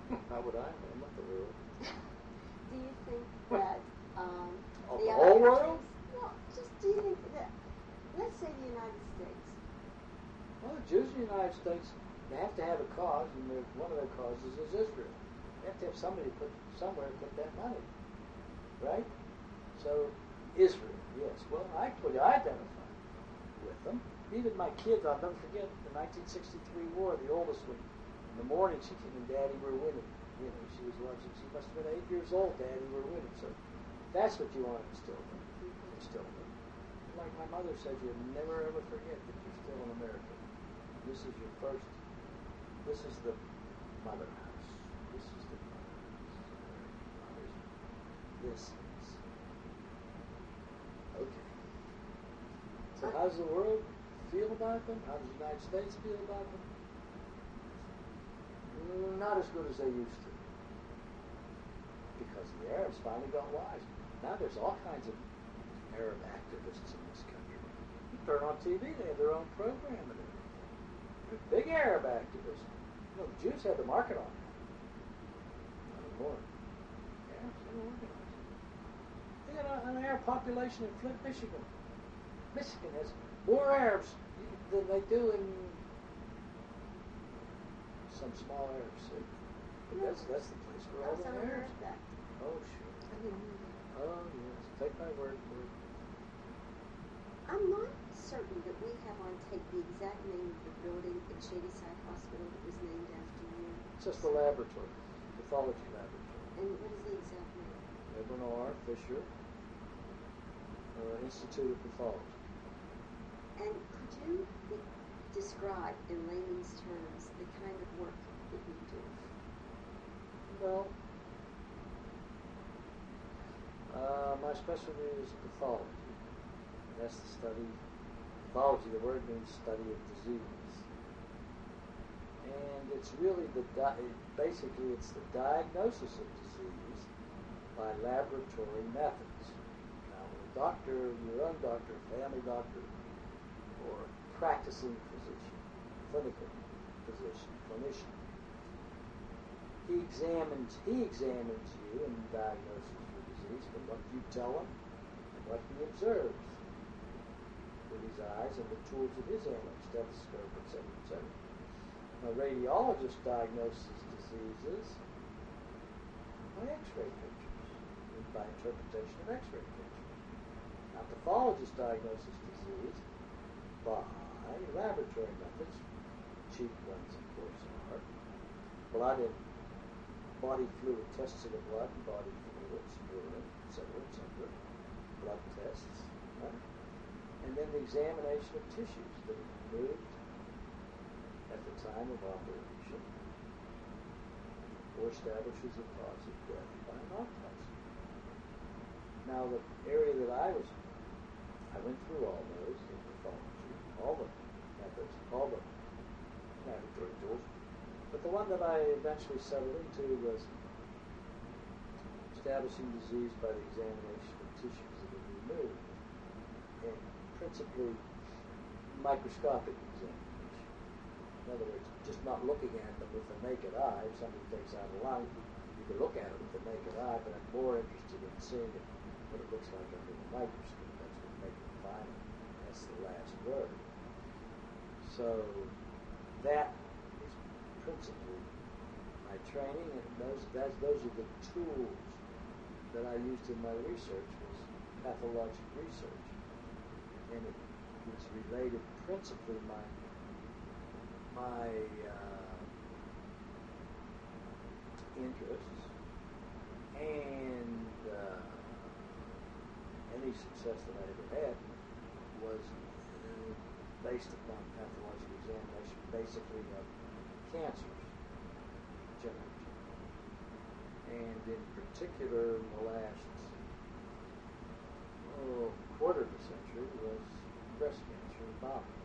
How would I know? I'm not the world. Do you think that Of the the other whole countries, world? well, just do you think that, let's say the United States, Well, the Jews in the United States, they have to have a cause, and one of their causes is Israel. They have to have somebody put somewhere to put that money, right? So, Israel, yes. Well, I identify with them. Even my kids, I'll never forget the 1963 war, the oldest one. In the morning, she came in, Daddy, we're winning. You know, she must have been 8 years old, Daddy, we're winning. So, that's what you want to instill in them. Like my mother said, you'll never ever forget that you're still in America. This is your first, this is the mother house. This is the mother house. This is. Okay. So how does the world feel about them? How does the United States feel about them? Not as good as they used to. Because the Arabs finally got wise. Now there's all kinds of Arab activists in this country. You turn on TV, they have their own program and everything. They're big Arab activists. You know, the Jews had the market on that. Not anymore. Arabs, they were organized. They got an Arab population in Flint, Michigan. Michigan has more Arabs than they do in some small Arab city. But that's the place where all the Arabs. Oh, sure. I didn't know that. Oh, yes. Take my word for it. I'm not certain that we have on tape the exact name of the building at Shadyside Hospital that was named after you. It's just the laboratory, pathology laboratory. And what is the exact name? Edwin R. Fisher, Institute of Pathology. And could you describe in layman's terms the kind of work that you do? Well, my specialty is pathology. That's the study. Pathology, the word means study of disease. And it's really basically it's the diagnosis of disease by laboratory methods. Now, a doctor, your own doctor, family doctor, or practicing physician, clinical physician, clinician, he examines you and diagnoses your disease from what you tell him and what he observes with his eyes and the tools of his hand, like stethoscope, etc., etc. A radiologist diagnoses diseases by X-ray pictures, and by interpretation of X-ray pictures. Now, pathologist diagnoses disease by laboratory methods. Cheap ones, of course, are blood and body fluid, tests of the blood and body fluids, urine, etc., etc., blood tests, right? And then the examination of tissues that are removed at the time of operation or establishes the cause of death by an autopsy. Now, the area that I went through all those in pathology, all the methods, all the laboratory tools, but the one that I eventually settled into was establishing disease by the examination of tissues that are removed, and principally microscopic examination. In other words, just not looking at them with the naked eye. If somebody takes out a lung, you can look at it with the naked eye, but I'm more interested in seeing what it looks like under the microscope. That's what makes it final. That's the last word. So that is principally my training, and those are the tools that I used in my research, was pathologic research. And it was related principally my interests and any success that I ever had was based upon pathological examination, basically of cancers, generally. And in particular, in the last quarter of a century was breast cancer and bowel cancer.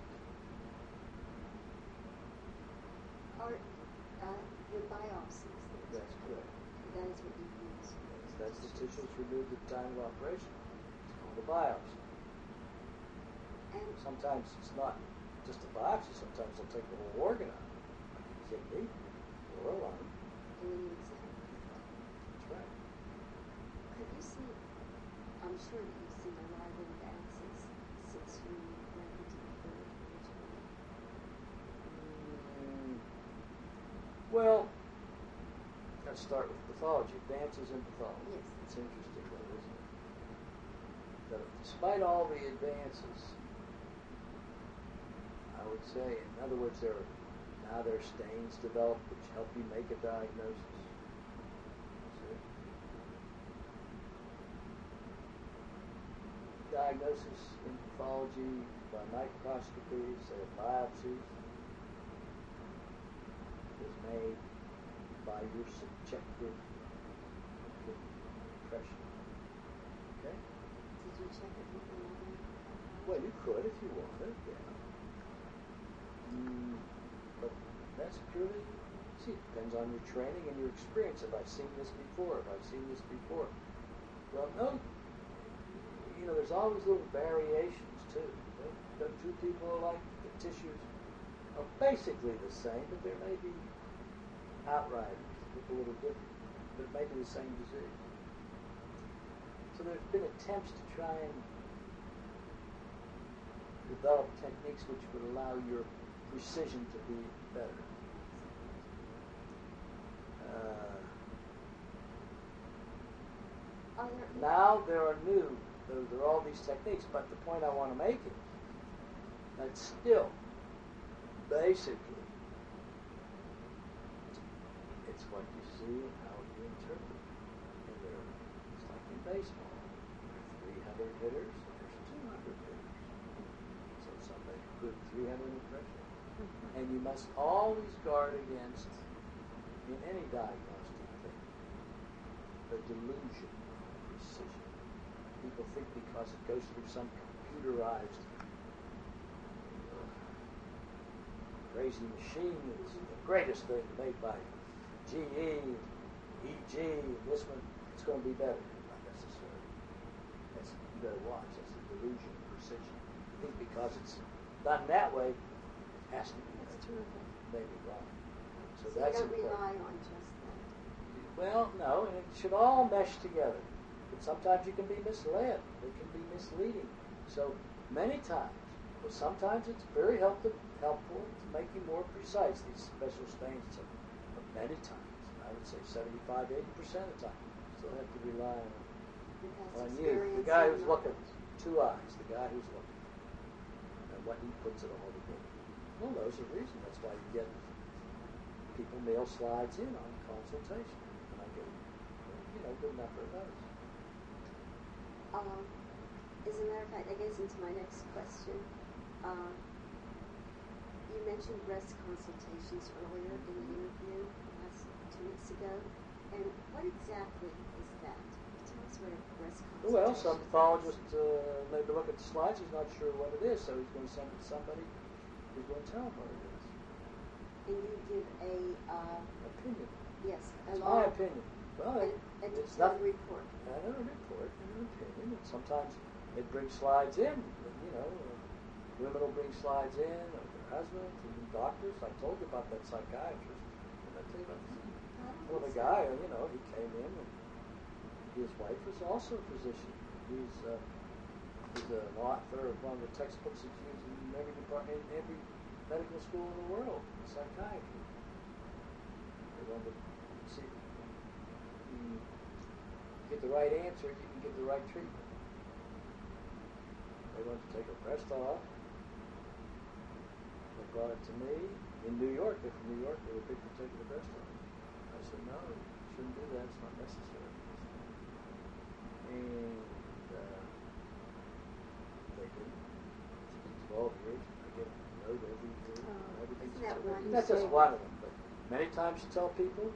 With biopsies. That's correct. That is what you use. That's the tissues removed at the time of operation. It's called a biopsy. And sometimes it's not just a biopsy. Sometimes they'll take the whole organ out, like a kidney or a lung, fertility exam. That's right. Have you seen, I'm sure that you've seen a lot of advances since you went into the field originally. Well, let's start with pathology. Advances in pathology. Yes. It's interesting, though, isn't it? That despite all the advances, I would say, in other words, there are stains developed which help you make a diagnosis. See? Diagnosis in pathology by microscopy, say a biopsy, is made by your subjective impression. Okay? Did you check it with another? Well, you could if you wanted, yeah. But that's purely, see, it depends on your training and your experience. Have I seen this before? Have I seen this before? Well, no. You know, there's always little variations, too. The two people are like the tissues are basically the same, but there may be outriders that look a little different, but maybe the same disease. So there's been attempts to try and develop techniques which would allow your precision to be better. Now there are all these techniques, but the point I want to make is that still, basically, it's what you see and how you interpret. And it's like in baseball. There are 300 hitters, and there's 200 hitters. So somebody could 300 impression. And you must always guard against, in any diagnostic thing, the delusion of precision. People think because it goes through some computerized crazy machine, it's the greatest thing made by GE, EG, this one, it's going to be better. Not necessarily. You better watch. That's the delusion of precision. I think because it's done that way, it has to be. That's terrific. Maybe wrong. So you that's don't important. rely on just that. Well, no, and it should all mesh together. But sometimes you can be misled. It can be misleading. So many times, well, sometimes it's very helpful to make you more precise, these special stains. But many times, I would say 75, 80% of the time, you still have to rely on you. The guy who's looking, 2 eyes, the guy who's looking, and what he puts it all together. Well, those are reasons. That's why you get people mail slides in on consultation. And I get, a good number of those. As a matter of fact, that gets into my next question. You mentioned breast consultations earlier in the interview last 2 weeks ago. And what exactly is that? Tell us what a breast consultation is. Well, some pathologist maybe look at the slides, he's not sure what it is, so he's going to send it to somebody who's going to tell him what it is. And you give a opinion. Yes, it's my opinion. Well, it's not a report. Not a report, an opinion. And sometimes they bring slides in. Women will bring slides in, or their husbands, and doctors. I told you about that psychiatrist. Did I tell you about this? Well, the guy, he came in, and his wife was also a physician. He's an author of one of the textbooks that's used in every department, in every medical school in the world, psychiatry. They want to see if you get the right answer, you can get the right treatment. They want to take her breast off. They brought it to me in New York. They're from New York. They were big for taking the breast off. I said, no, you shouldn't do that. It's not necessary. And they didn't. It's been 12 years. I get a note every year. Everything's that's just one of them. But many times you tell people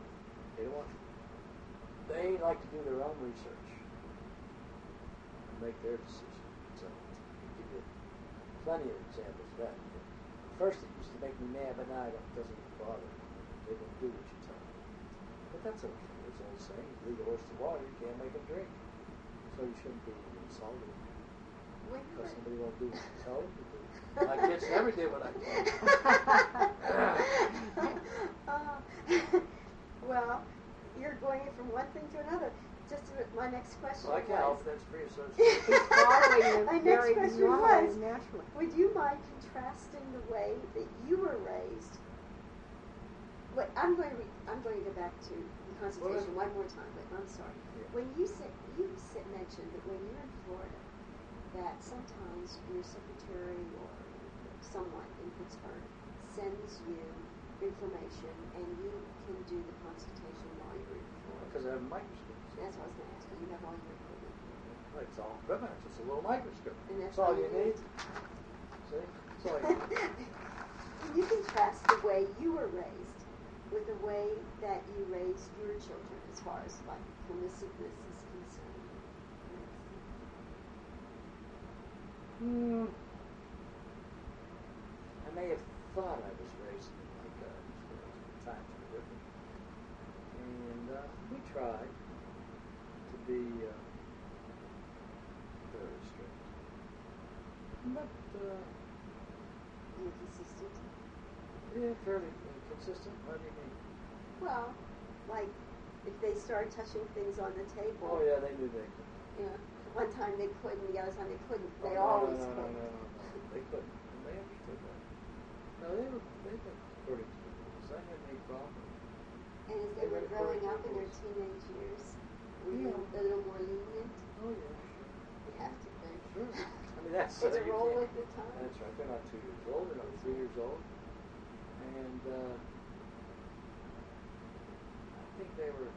they like to do their own research and make their decision. So I'll give you plenty of examples of that. First it used to make me mad, but now it doesn't bother me. They don't do what you tell them. But that's okay. There's an old saying, lead a horse to water, you can't make him drink. So you shouldn't be insulted. Because somebody won't do what you tell them to do. My kids never did what I told them. Well, you're going from one thing to another. Just my next question Well, I can't help was, that's free association. He's following my them next very question normally was, and naturally. would you mind contrasting the way that you were raised? Wait, I'm going to go back to the consultation one more time. But I'm sorry. Yeah. When mentioned that when you're in Florida, that sometimes your secretary or someone in Pittsburgh sends you information and you can do the consultation while you're in Florida. Because I have a microscope. That's what I was going to ask you. You have all your equipment. It's all equipment. It's just a little microscope. And that's all you need. See? That's all you need. Can you contrast the way you were raised with the way that you raised your children as far as like permissiveness is concerned? I may have thought I was raised like times were different. And we tried to be very strict. But, Inconsistent? yeah, fairly consistent. What do you mean? Well, like if they started touching things on the table. Oh, yeah, they knew they could. Yeah. One time they couldn't, the other time they couldn't. They no, always no, could. no. They couldn't. And they understood that. No, they were according to the rules. I had no problem. And as they were growing up in their teenage years, were you a little more lenient? Oh, yeah, sure. You have to be. Sure. I mean, that's It's a you roll can't- with the time. That's right. They're not 2 years old. They're not 3 years old. And I think they were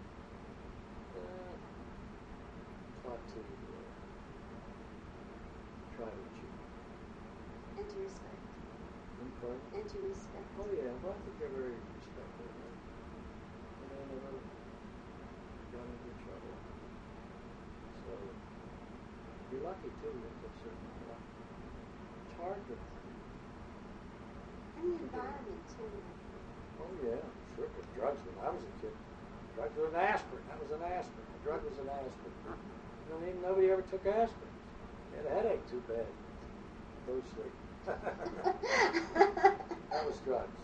taught to try to achieve. And to respect. Important. And to respect. Oh, yeah. Well, I think they're very respectful. Right? And they never got into trouble. So you're lucky, too. It's a certain luck. It's hard to... And the environment, too. Oh, yeah, sure. With drugs when I was a kid. Drugs were an aspirin. That was an aspirin. A drug was an aspirin. I mean, nobody ever took aspirin. You had a headache too bad. Go to sleep. That was drugs.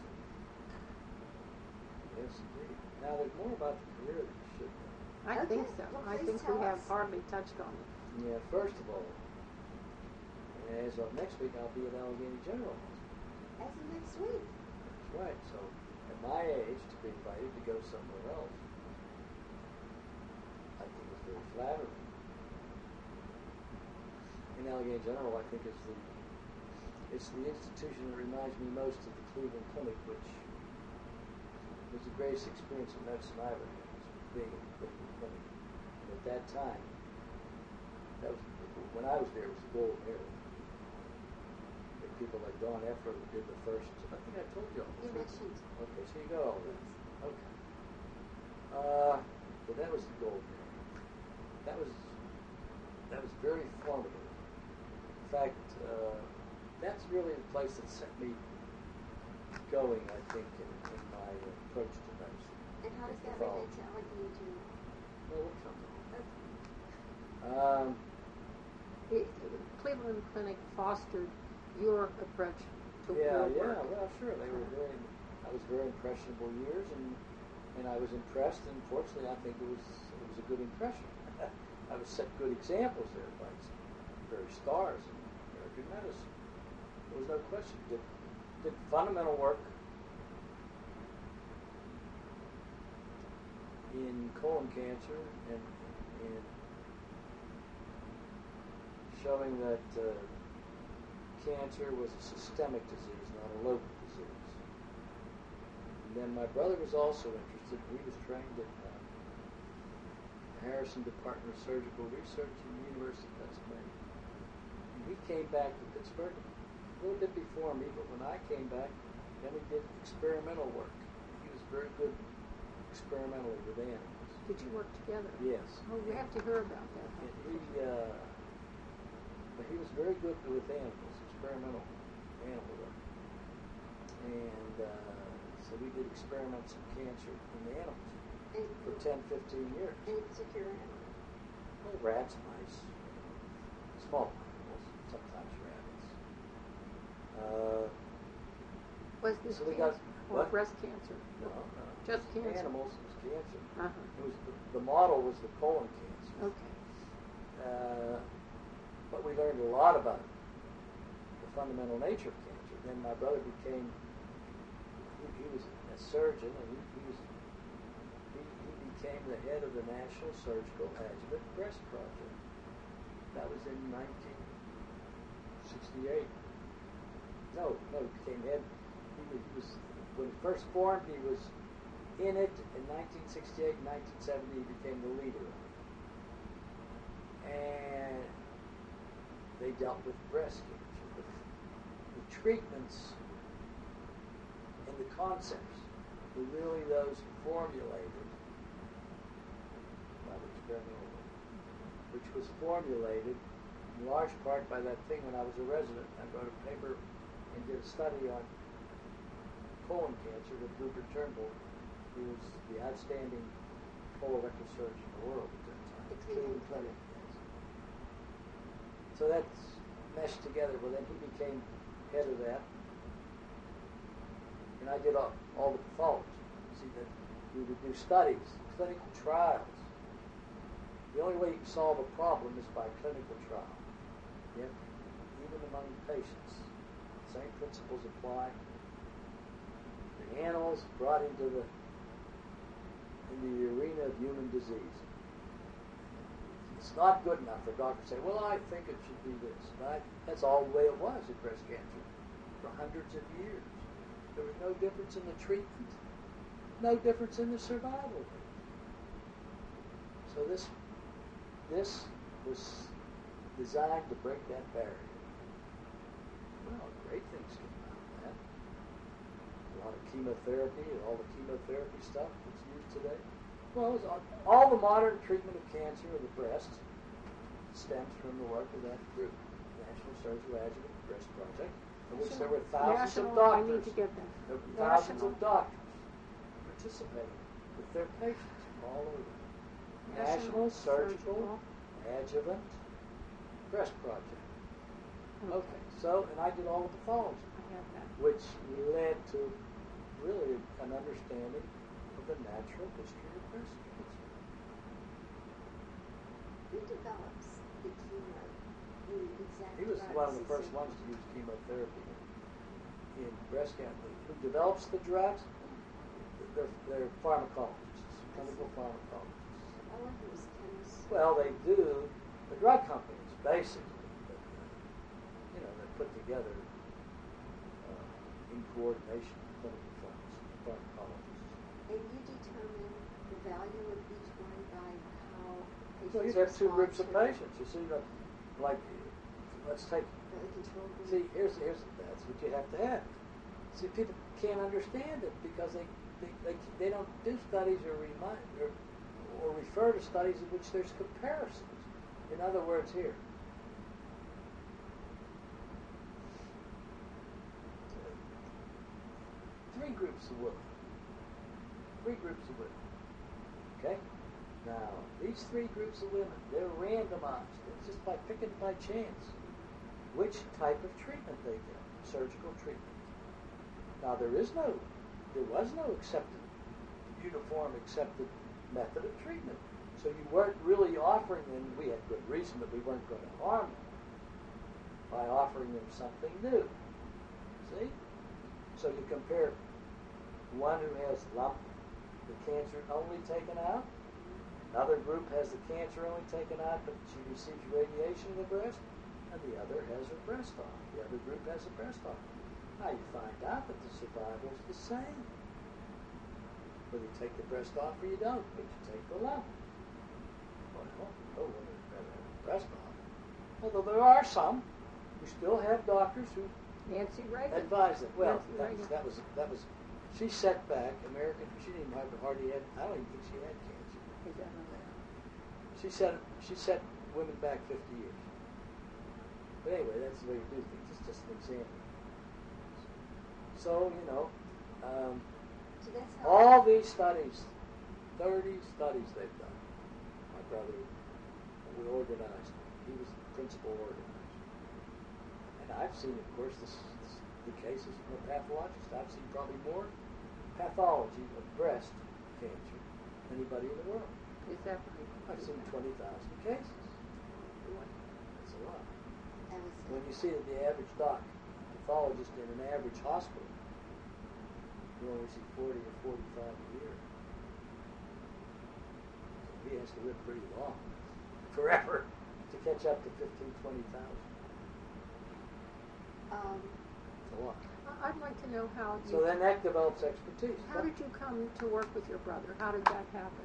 Yes, indeed. Now, there's more about the career that you should know. I think so. Well, I please think tell we have us. hardly touched on it. Yeah, first of all, as of next week, I'll be at Allegheny General Hospital. As of next week. That's right. So, at my age, to be invited to go somewhere else, I think it's very flattering. In Allegheny General, I think it's the institution that reminds me most of the Cleveland Clinic, which was the greatest experience of medicine I ever had, being in the Cleveland Clinic. And at that time, that was when I was there, it was the golden era. There were people like Dawn Effler who did the first. I think I told you all You this. mentioned. Okay, so you got all that. Okay. But that was the golden era. That was very formative. In fact, that's really the place that set me going, I think, in my approach to medicine. And how does that relate to Allegheny General? Well, we'll come to Okay. Cleveland Clinic fostered your approach to Yeah, your work. well, sure. I was very impressionable years, and I was impressed. And fortunately, I think it was a good impression. I was set good examples there by some very stars in American medicine. There was no question. Did fundamental work in colon cancer and in showing that cancer was a systemic disease, not a local disease. And then my brother was also interested. He was trained at the Harrison Department of Surgical Research at the University of Pennsylvania. And he came back to Pittsburgh a little bit before me, but when I came back, then we did experimental work. He was very good experimentally with animals. Did you work together? Yes. Oh, we have to hear about that. But he was very good with animals, experimental animal work. And so we did experiments in cancer in animals for 10, 15 years. Any particular animal? Well, rats, mice, small animals, sometimes rabbits. Was this So we cancer got or what? breast cancer? No, Just cancer. Animals, it was cancer. Uh-huh. It was the model was the colon cancer. Okay. But we learned a lot about the fundamental nature of cancer. Then my brother became, he was a surgeon, and he became the head of the National Surgical Adjuvant Breast Project. That was in 1968. No, he became head. He was when he first formed, he was in it in 1968 and 1970. He became the leader of it. And they dealt with breast cancer. The treatments and the concepts were really those formulated by the experimental work, which was formulated in large part by that thing when I was a resident. I wrote a paper and did a study on colon cancer with Rupert Turnbull, who was the outstanding colorectal surgeon in the world at that time. The Cleveland Clinic. So that's meshed together. Well, then he became head of that, and I did all the pathology. See, that we would do studies, clinical trials. The only way you can solve a problem is by clinical trial. Yeah? Even among patients, the same principles apply. The animals brought into the arena of human disease. It's not good enough for a doctor to say, well, I think it should be this. That's all the way it was in breast cancer for hundreds of years. There was no difference in the treatment, no difference in the survival rate. So this was designed to break that barrier. Well, great things came out of that. A lot of chemotherapy and all the chemotherapy stuff that's used today. Well, all the modern treatment of cancer of the breast stems from the work of that group, National Surgical Adjuvant Breast Project, in which there were thousands of I need doctors. to get that. There were thousands of doctors participating with their patients all over. National Surgical Adjuvant Breast Project. Okay, so, and I did all the pathology, I have that. which led to really an understanding of the natural history of breast cancer. Who develops the chemo in exact He was drugs? one of the Is first it- ones to use chemotherapy in breast cancer. Who develops the drugs? They're pharmacologists, clinical pharmacologists. I wonder who was chemists. Well, they do. The drug companies, basically, they put together in coordination clinical pharmacologists. And you determine the value of each one by how patients So you have two respond groups of to patients. You see, like, let's take. the control group. See, here's that's what you have to have. See, people can't understand it because they don't do studies or refer to studies in which there's comparisons. In other words, here. Three groups of women. Okay? Now, these three groups of women, they're randomized. It's just by picking by chance which type of treatment they get, surgical treatment. Now, there was no uniform accepted method of treatment. So you weren't really offering them, we had good reason that we weren't going to harm them by offering them something new. See? So you compare one who has the cancer only taken out, another group has the cancer only taken out but she receives radiation in the breast, and the other has her breast off. The other group has a breast off. Now you find out that the survival is the same. Whether you take the breast off or you don't, but you take the lump. Well, no woman would rather have the breast off. Although there are some who still have doctors who Nancy Reagan. advise it. Well, Nancy Reagan. that was. She set back American. She didn't even hardly had. I don't even think she had cancer. Is that on there? She set women back 50 years. But anyway, that's the way you do things. It's just an example. So So that's how all these studies, 30 studies they've done. My brother, we organized. He was the principal organizer. And I've seen, of course, this the cases from a pathologist. I've seen probably more pathology of breast cancer than anybody in the world. Is that right? I've seen 20,000 cases. That's a lot. That was When you see that the average pathologist in an average hospital, you only see 40 or 45 a year. So he has to live pretty long, forever, to catch up to 15,000, 20,000. It's a lot. I'd like to know how you. So then that develops expertise. How did you come to work with your brother? How did that happen?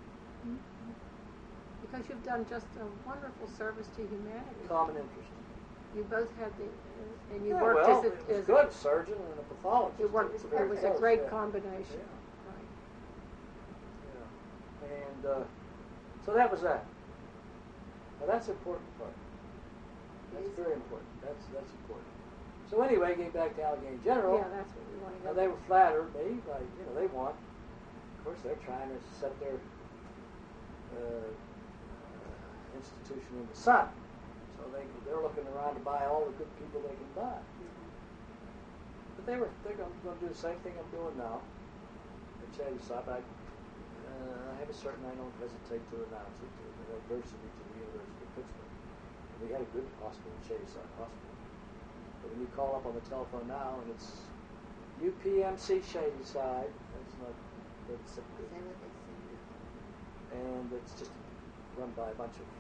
Because you've done just a wonderful service to humanity. Common interest. You both had the, and you Yeah, worked well, as it was a good, a surgeon and a pathologist. You worked. It's It very was a close, great yeah. combination. Yeah. Right. Yeah. And so that was that. Now that's the important part. That's Yes. very important. That's important. So anyway, getting back to Allegheny General. Yeah, that's what we want to Now know. they were flattered me, like they want. Of course, they're trying to set their institution in the sun. So they're looking around to buy all the good people they can buy. But they're going to do the same thing I'm doing now. At Shadyside, I have a certain, I don't hesitate to announce it, the adversity to the University of Pittsburgh. We had a good hospital, Shadyside Hospital. But when you call up on the telephone now and it's UPMC Shadyside, that's not Is that what they say? and it's just run by a bunch of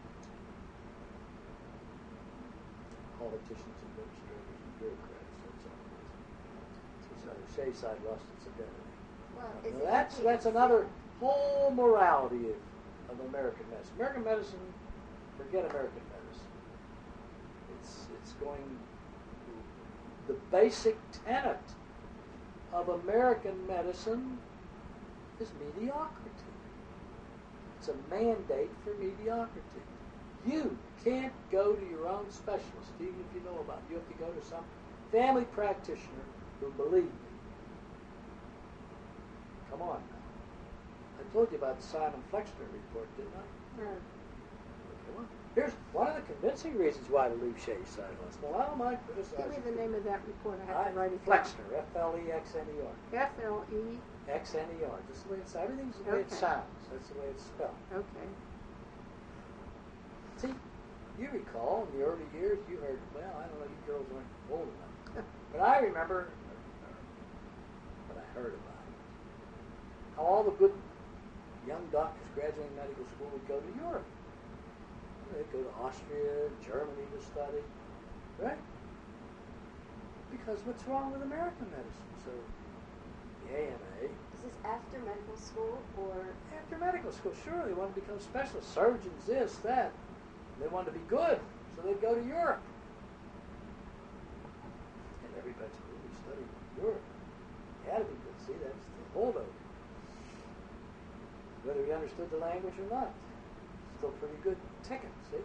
politicians, administrators, and bureaucrats. That's all it is. So Shadyside lost its identity. Well, Now that's another whole morality of American medicine. American medicine, forget American medicine. It's going. The basic tenet of American medicine is mediocrity. It's a mandate for mediocrity. You can't go to your own specialist, even if you know about it. You have to go to some family practitioner who believes me. Come on now. I told you about the Simon Flexner report, didn't I? No. Come on. Here's one of the convincing reasons why to leave Shadyside Hospital. I don't mind criticizing. Give me the name of that report. I have to write it down. Flexner, F-L-E-X-N-E-R. F-L-E. X-N-E-R. Just the way it's, everything's the way it Okay. sounds. That's the way it's spelled. Okay. See, you recall in the early years you heard, well, I don't know, you girls weren't old enough. But I remember what I heard about it. How all the good young doctors graduating medical school would go to Europe. They'd go to Austria, Germany to study, right? Because what's wrong with American medicine? So the AMA, Is this after medical school or? after medical school, sure, they want to become specialists, surgeons, this, that. They wanted to be good, so they'd go to Europe. And everybody's really studying in Europe. They had to be good. See, that's the holdover. Whether he understood the language or not, still pretty good ticket, see?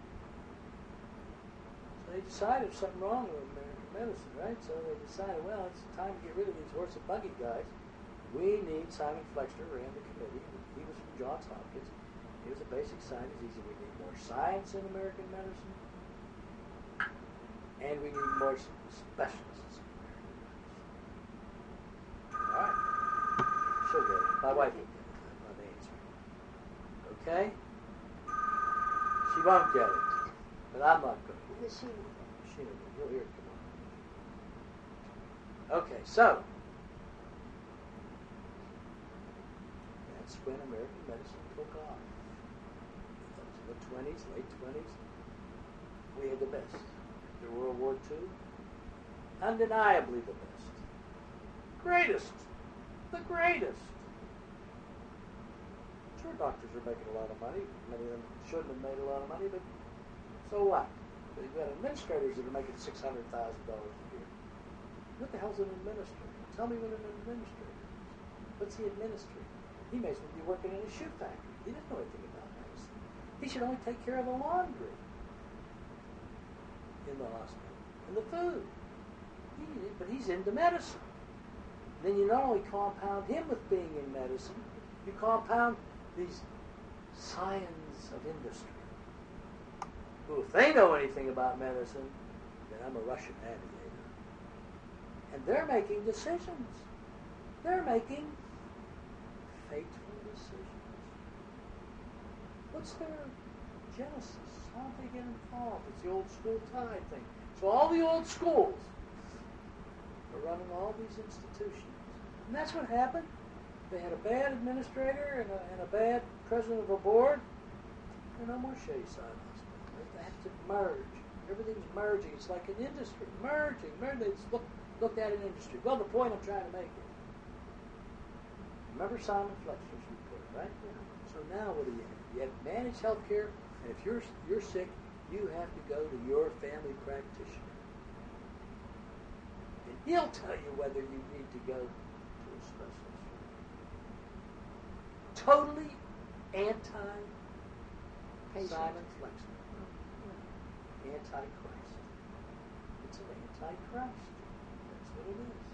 So they decided there's something wrong with American medicine, right? So they decided, well, it's time to get rid of these horse and buggy guys. We need Simon Flexner, ran the committee. He was from Johns Hopkins. He was a basic scientist. He said we need more science in American medicine, and we need more specialists in American medicine. All right. She'll get it. My wife will get it. I'm not answering. Okay? She won't get it. But I'm not going to get it. She will. You'll hear it tomorrow. Okay, so that's when American medicine took off. In the 20s, late 20s, we had the best. After World War II, undeniably the best. Greatest. The greatest. Sure, doctors are making a lot of money. Many of them shouldn't have made a lot of money, but so what? You've got administrators that are making $600,000 a year. What the hell's an administrator? Tell me what an administrator is. What's he administering? He may as well be working in a shoe factory. He doesn't know anything about medicine. He should only take care of the laundry in the hospital and the food. But he's into medicine. Then you not only compound him with being in medicine, you compound these scions of industry, who, if they know anything about medicine, then I'm a Russian aviator. And they're making decisions. They're making fateful decisions. What's their genesis? How did they get involved? It's the old school tide thing. So all the old schools are running all these institutions. And that's what happened. They had a bad administrator and a bad president of a board. There are no more Shadyside Hospital. They have to merge. Everything's merging. It's like an industry. Merging. They just looked at an industry. Well, the point I'm trying to make is, remember Simon Flexner's report, right? So now what do you have? You have managed health care, and if you're sick, you have to go to your family practitioner. And he'll tell you whether you need to go to a specialist. Totally anti-Simon Flexner. Anti-Christ. It's an anti-Christ. That's what it is.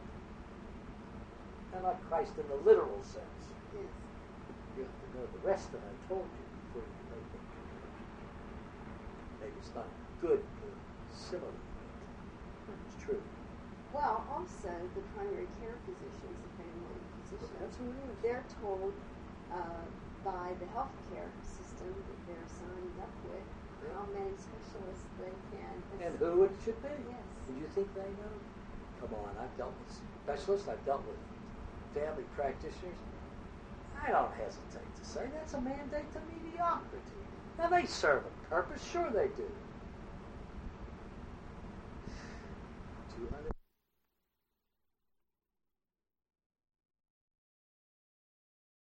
And not Christ in the literal sense. Yes. You have to know the rest that I told you before you can make that connection. Maybe it's not good, but similar. It's true. Well, also the primary care physicians, the family physicians, That's what it is. they're told by the healthcare system that they're signing up with how many specialists they can. And who it should be. Yes. Do you think they know? Come on, I've dealt with specialists, I've dealt with family practitioners. I don't hesitate to say that's a mandate to mediocrity. Now they serve a purpose, sure they do. 200